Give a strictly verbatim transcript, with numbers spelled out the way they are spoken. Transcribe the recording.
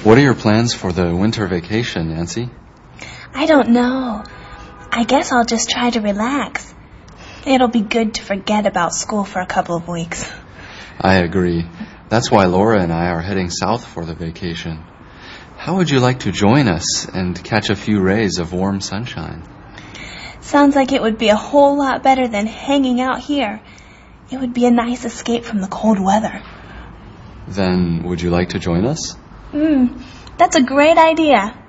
What are your plans for the winter vacation, Nancy? I don't know. I guess I'll just try to relax. It'll be good to forget about school for a couple of weeks. I agree. That's why Laura and I are heading south for the vacation. How would you like to join us and catch a few rays of warm sunshine? Sounds like it would be a whole lot better than hanging out here. It would be a nice escape from the cold weather. Then would you like to join us? Hmm, that's a great idea.